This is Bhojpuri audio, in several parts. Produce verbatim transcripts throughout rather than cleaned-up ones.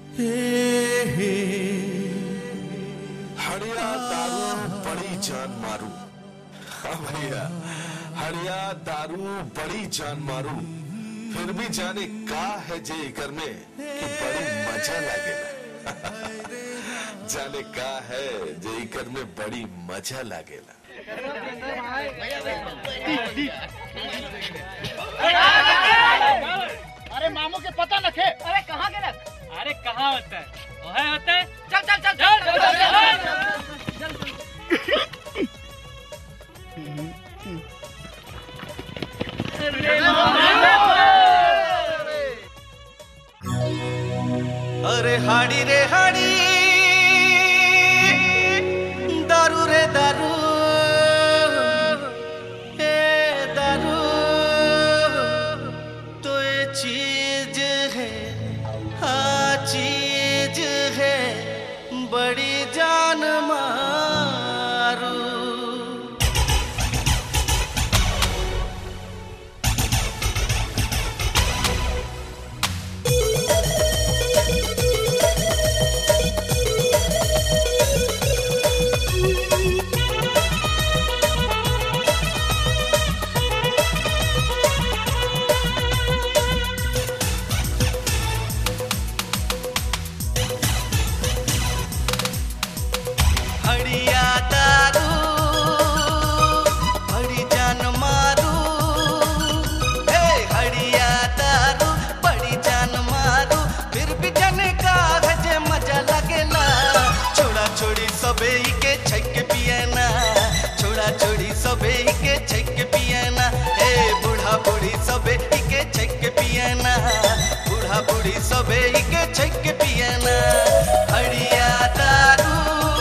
हड़िया दारू बड़ी जान मारू। हाँ भैया, हड़िया दारू बड़ी जान मारू, फिर भी जाने का है जे कर में कि बड़ी मजा लागेला। जाने का है जे कर में बड़ी मजा लागेला। अरे मामू के पता न खे। अरे कहाँ गए? अरे कहाँ होता है? ओहे होता है। चल चल चल चल चल अरे हाड़ी रे हाड़ी दारू रे दारू ए दारू तो ये चीज है, हाँ चीज है बड़ी जान मारू। हड़िया दारू बड़ी जान मारू, हे हड़िया दारू बड़ी जान मारू, फिर भी जाने का है जे मजा लगेला। छोड़ा छोड़ी सबे के छक पियना, छोड़ा छोड़ी सबे के छक पियना, हे बूढ़ा बूढ़ी सबे के छक पियना, बूढ़ा बूढ़ी सबे के छक पियना। हड़िया दारू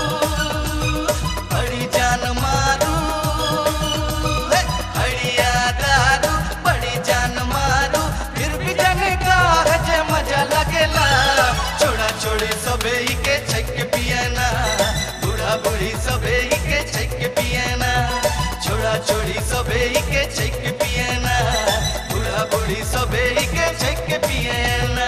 बड़ी जान मारू, हे हड़िया दारू बड़ी जान मारू, फिर भी जाने का है जे मजा लगेला। छोड़ा छोड़ी सबे के छक पियना, बूढ़ा बूढ़ी सबे के छक पियना, छोड़ा छोड़ी सबे के छक पियना, बूढ़ा बूढ़ी सबे के छक पियना।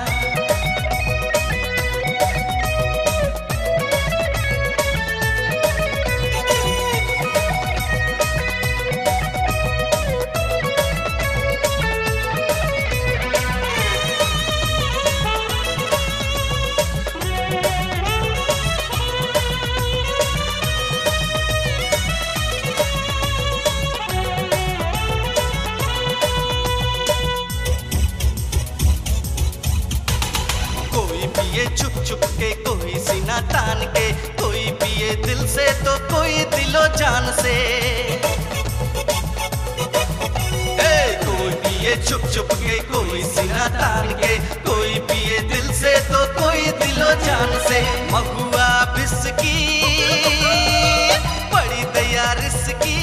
कोई पिए छुप छुप के, कोई सीना तान के, कोई पिए दिल से तो कोई दिलो जान से। ए, कोई पिए छुप छुप के, कोई सीना तान के, कोई पिए दिल से तो कोई दिलो जान से। महुआ बिस्की बड़ी दया रिस्की,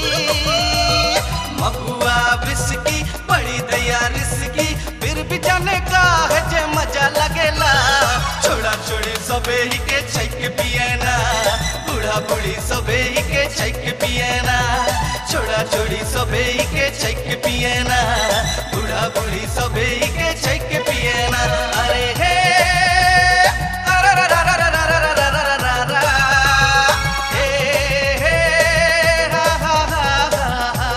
महुआ बिस्की बड़ी दया रिस्की, फिर भी जाने का है जे मजा लगेला। छोड़ा छोड़ी सबे के छक पियना, बूढ़ा बूढ़ी सबे के छक पियना, छोड़ा छोड़ी सबे के छक पियना, बूढ़ा बूढ़ी सबे के छक पियना। अरे हे अरे रा रा रा रा रा रा रा रा रा रा, हे हे हा हा हा हा।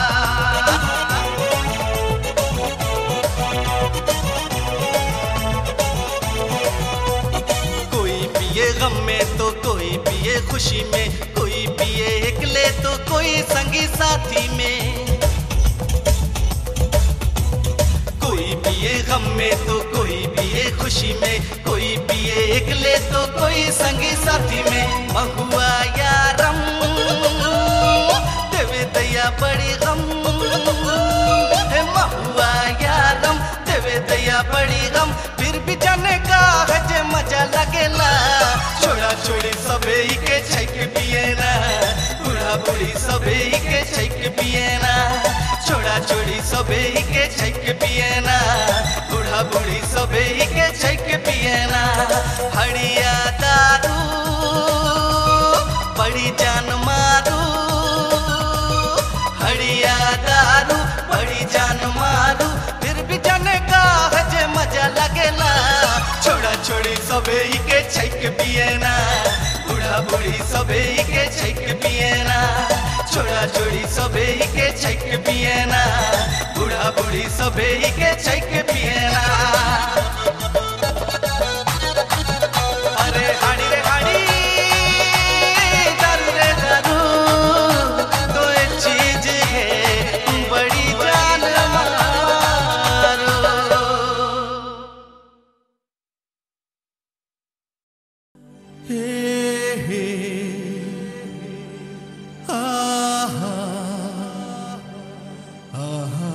कोई पिए गम में तो कोई पिए खुशी में, कोई पिए अकेले तो कोई संगी साथी में। कोई पिए गम में तो कोई पिए खुशी में, कोई पिए अकेले तो कोई संगी साथी में। महुआ यारम देवे दया बड़ी गम, हे महुआ यारम देवे दया बड़ी गम, फिर भी जाने का है जे मजा लगेला। छोड़ा छोड़ी सबे के छक पियना, बूढ़ा बूढ़ी सबे के छक पियना, छोड़ा छोड़ी सबे के छक पियना, बूढ़ा बूढ़ी सबे के छक पियना। हड़िया दारू बड़ी जान मारू, हड़िया दारू बड़ी जान मारू, फिर भी जाने का है जे मजा लगेला। छोड़ा छोड़ी सबे के छैक पिए ना बूढ़ा बूढ़ी सबे के छैक पिए ना छोड़ा छोड़ी सबे के छैक पिए ना बूढ़ा बूढ़ी सबे के छैक पिए ना अरे हाड़ी रे हाड़ी दारू रे दारू दो चीज है बड़ी जान मारो हे हे आहा आहा